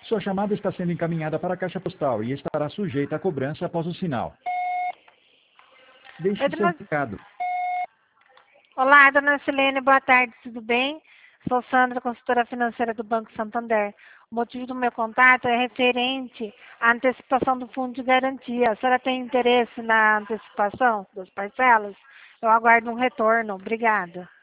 Sua chamada está sendo encaminhada para a caixa postal e estará sujeita a cobrança após o sinal. Deixe seu recado. Olá, dona Silene, boa tarde, tudo bem? Sou Sandra, consultora financeira do Banco Santander. O motivo do meu contato é referente à antecipação do fundo de garantia. A senhora tem interesse na antecipação das parcelas? Eu aguardo um retorno. Obrigada.